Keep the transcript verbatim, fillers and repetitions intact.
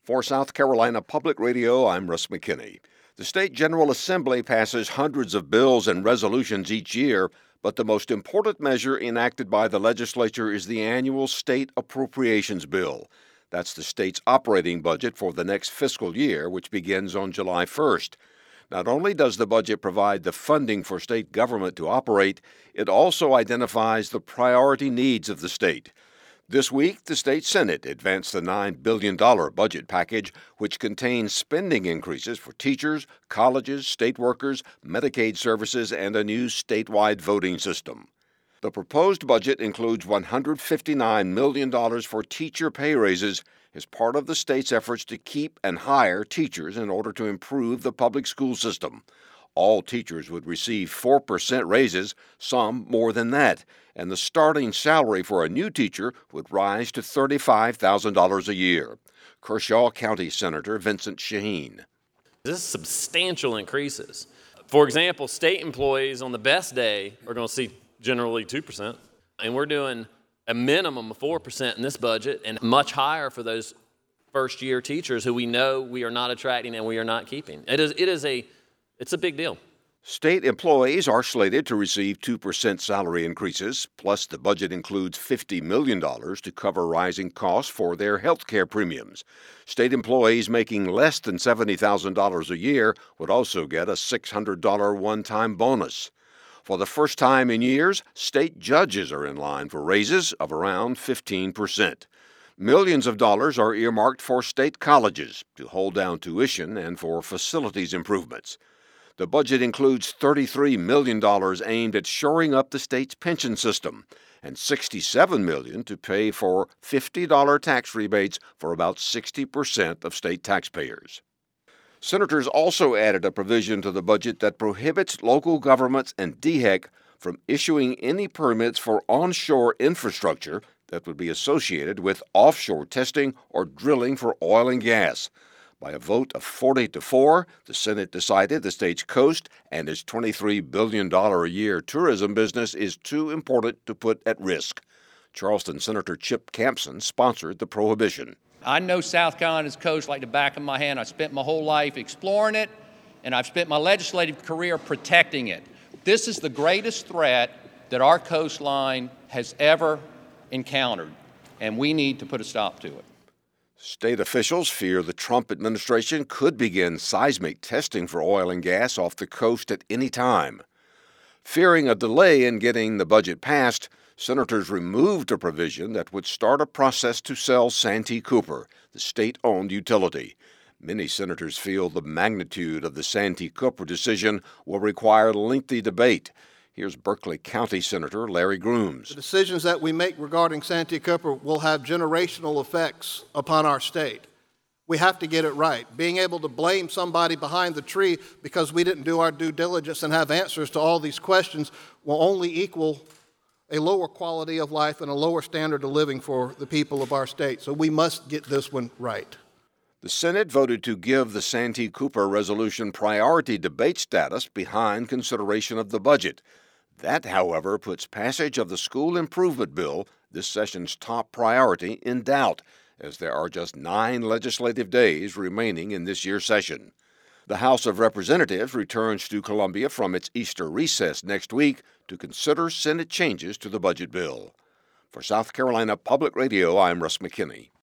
For South Carolina Public Radio, I'm Russ McKinney. The State General Assembly passes hundreds of bills and resolutions each year, but the most important measure enacted by the legislature is the annual State Appropriations Bill. That's the state's operating budget for the next fiscal year, which begins on July first. Not only does the budget provide the funding for state government to operate, it also identifies the priority needs of the state. This week, the state Senate advanced the nine billion dollars budget package, which contains spending increases for teachers, colleges, state workers, Medicaid services, and a new statewide voting system. The proposed budget includes one hundred fifty-nine million dollars for teacher pay raises as part of the state's efforts to keep and hire teachers in order to improve the public school system. All teachers would receive four percent raises, some more than that, and the starting salary for a new teacher would rise to thirty-five thousand dollars a year. Kershaw County Senator Vincent Shaheen. This is substantial increases. For example, state employees on the best day are going to see generally two percent, and we're doing a minimum of four percent in this budget and much higher for those first-year teachers who we know we are not attracting and we are not keeping. It is, it is a It's a big deal. State employees are slated to receive two percent salary increases, plus the budget includes fifty million dollars to cover rising costs for their health care premiums. State employees making less than seventy thousand dollars a year would also get a six hundred dollars one-time bonus. For the first time in years, state judges are in line for raises of around fifteen percent. Millions of dollars are earmarked for state colleges to hold down tuition and for facilities improvements. The budget includes thirty-three million dollars aimed at shoring up the state's pension system and sixty-seven million dollars to pay for fifty dollars tax rebates for about sixty percent of state taxpayers. Senators also added a provision to the budget that prohibits local governments and D H E C from issuing any permits for onshore infrastructure that would be associated with offshore testing or drilling for oil and gas. By a vote of forty to four, the Senate decided the state's coast and its twenty-three billion dollars a year tourism business is too important to put at risk. Charleston Senator Chip Campson sponsored the prohibition. I know South Carolina's coast like the back of my hand. I spent my whole life exploring it, and I've spent my legislative career protecting it. This is the greatest threat that our coastline has ever encountered, and we need to put a stop to it. State officials fear the Trump administration could begin seismic testing for oil and gas off the coast at any time. Fearing a delay in getting the budget passed, senators removed a provision that would start a process to sell Santee Cooper, the state-owned utility. Many senators feel the magnitude of the Santee Cooper decision will require lengthy debate. Here's Berkeley County Senator Larry Grooms. The decisions that we make regarding Santee Cooper will have generational effects upon our state. We have to get it right. Being able to blame somebody behind the tree because we didn't do our due diligence and have answers to all these questions will only equal a lower quality of life and a lower standard of living for the people of our state. So we must get this one right. The Senate voted to give the Santee Cooper resolution priority debate status behind consideration of the budget. That, however, puts passage of the school improvement bill, this session's top priority, in doubt, as there are just nine legislative days remaining in this year's session. The House of Representatives returns to Columbia from its Easter recess next week to consider Senate changes to the budget bill. For South Carolina Public Radio, I'm Russ McKinney.